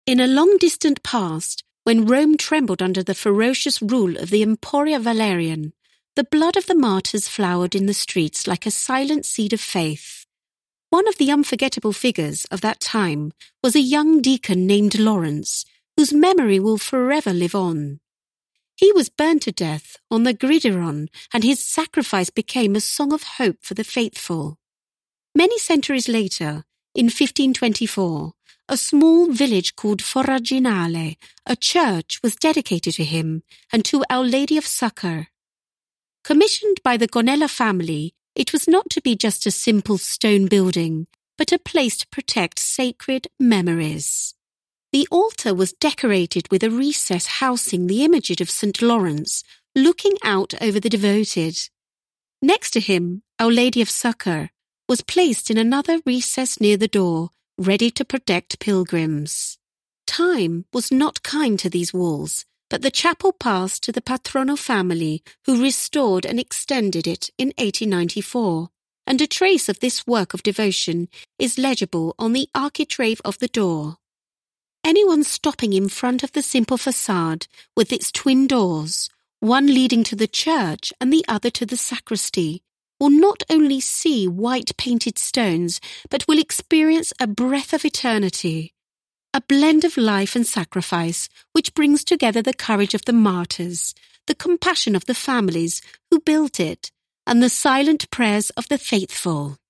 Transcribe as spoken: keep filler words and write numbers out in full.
In a long-distant past, when Rome trembled under the ferocious rule of the Emperor Valerian, the blood of the martyrs flowered in the streets like a silent seed of faith. One of the unforgettable figures of that time was a young deacon named Lawrence, whose memory will forever live on. He was burned to death on the gridiron, and his sacrifice became a song of hope for the faithful. Many centuries later, in fifteen twenty-four, a small village called Foraginale, a church, was dedicated to him and to Our Lady of Succor. Commissioned by the Gonella family, it was not to be just a simple stone building, but a place to protect sacred memories. The altar was decorated with a recess housing the image of Saint Lawrence, looking out over the devoted. Next to him, Our Lady of Succor was placed in another recess near the door, ready to protect pilgrims. Time was not kind to these walls, but the chapel passed to the Patrono family, who restored and extended it in eighteen ninety-four, and a trace of this work of devotion is legible on the architrave of the door. Anyone stopping in front of the simple facade with its twin doors, one leading to the church and the other to the sacristy, will not only see white painted stones, but will experience a breath of eternity, a blend of life and sacrifice which brings together the courage of the martyrs, the compassion of the families who built it, and the silent prayers of the faithful.